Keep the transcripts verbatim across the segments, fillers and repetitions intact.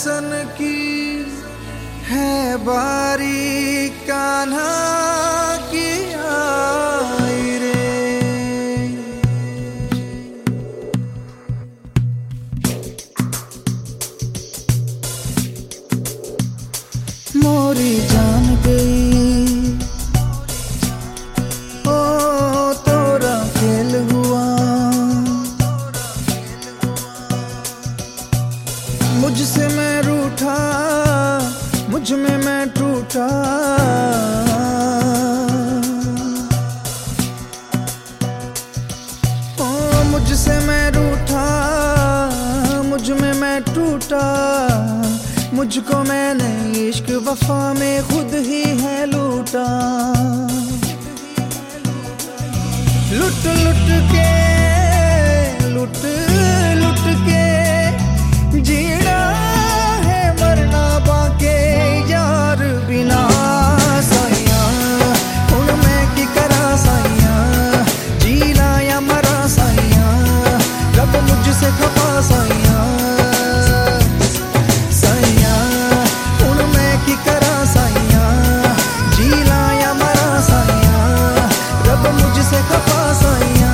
सन की है बारी कान्हा की आई रे। मोरी जान गई ओ तोरा खेल हुआ, मुझसे मैं रूठा मुझ में मैं टूटा। ओ मुझसे मैं रूठा मुझ में मैं टूटा, मुझको मैंने इश्क वफा में खुद ही है लूटा। लुट लुट के लुट लुट के जीना है मरना बाके यार बिना। साइया हुण मैं की करा साइया, जीना या मरा साइया, रब मुझसे खपा साइया। साइया हुण मैं की करा साइया, जीना या मरा साइया, रब मुझसे खपा साइया।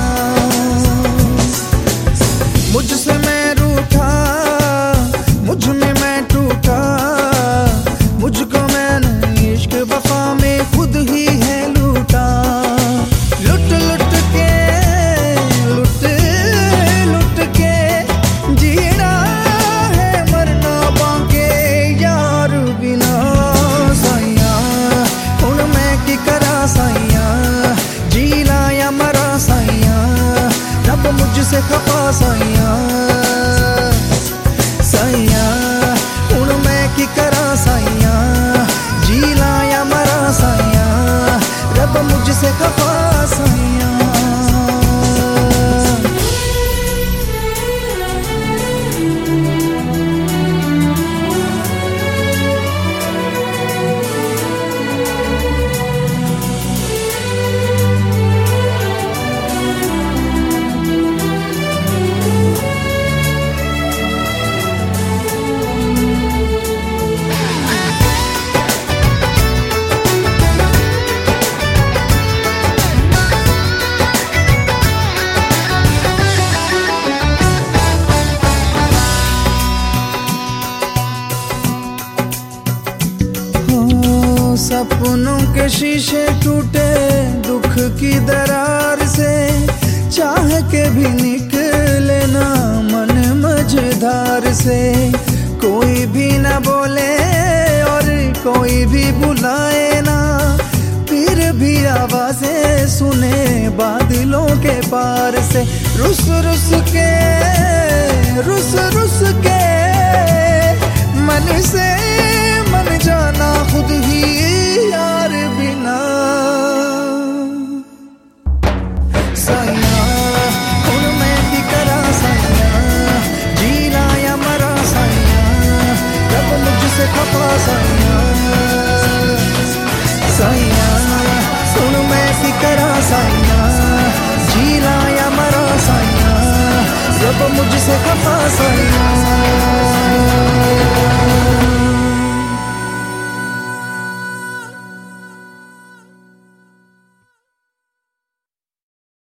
मुझसे मैं रूठा मुझ में मैं टूटा, मुझको मैंने इश्क वफा में खुद ही है लूटा। लुट लुट के लुट लुट के जीना है मरना बाके यार बिना। साइया हुण मैं की करा साइया, जीना या मरा साइया, रब मुझसे खपा साइया। साइया हुण मैं की करा साइया, जीना या मरा साइया, रब मुझसे खपा साइया। सपनों के शीशे टूटे दुख की दरार से, चाह के भी निकले ना मन मझधार से। कोई भी ना बोले और कोई भी बुलाए ना, फिर भी आवाजें सुने बादलों के पार से। रुस रुस के रुस रुस के मन से मन जाना खुद ही यार बिना। साइया हुण मैं की करा साइया, जीना या मरा साइया, रब मुझसे खपा साइया। साइया हुण मैं की करा साइया, जीना या मरा साइया, रब मुझसे खपा साइया।